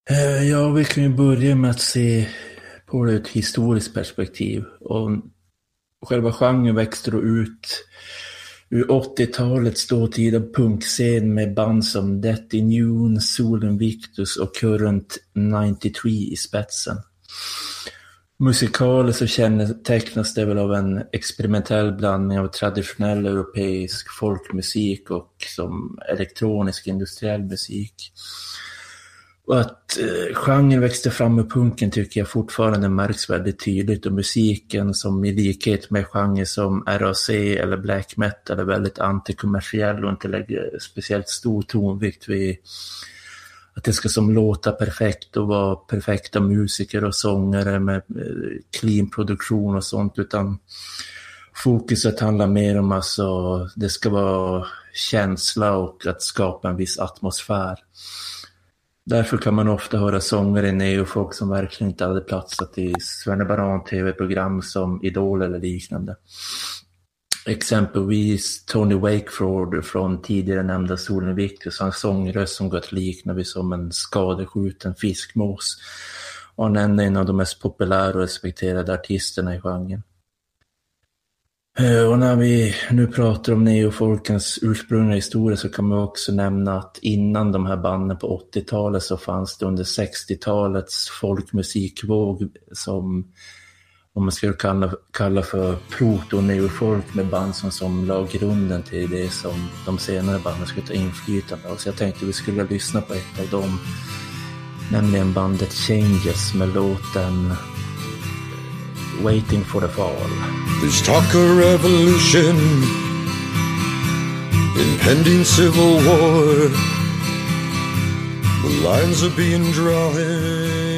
Ja, vi kan ju börja med att se på det ur ett historiskt perspektiv. Och själva genren växte då ut ur 80-talets dåtida punkscen med band som Death Immune, Soul Invictus och Current 93 i spetsen. Musikaliskt så kännetecknas det väl av en experimentell blandning av traditionell europeisk folkmusik och som elektronisk industriell musik. Och att genren växte fram med punken tycker jag fortfarande märks väldigt tydligt, och musiken som i likhet med genre som RAC eller black metal är väldigt antikommersiell och inte lägger speciellt stor tonvikt vid att det ska som låta perfekt och vara perfekta musiker och sångare med clean produktion och sånt, utan fokuset handlar mer om alltså det ska vara känsla och att skapa en viss atmosfär. Därför kan man ofta höra sångare i neofolk som verkligen inte hade platsat i Svennebaran tv-program som Idol eller liknande. Exempelvis Tony Wakeford från tidigare nämnda Soul Invictus, en sångröst som gått likna vid som en skadeskjuten fiskmås, och han är en av de mest populära och respekterade artisterna i genren. Och när vi nu pratar om neofolkens ursprungliga historia så kan man också nämna att innan de här banden på 80-talet så fanns det under 60-talets folkmusikvåg som om man skulle kalla för proto-neofolk, med band som la grunden till det som de senare banden skulle ta inflytande av. Så jag tänkte vi skulle lyssna på ett av dem, nämligen bandet Changes med låten Waiting for the Fall. There's talk of revolution, impending civil war. The lines are being drawn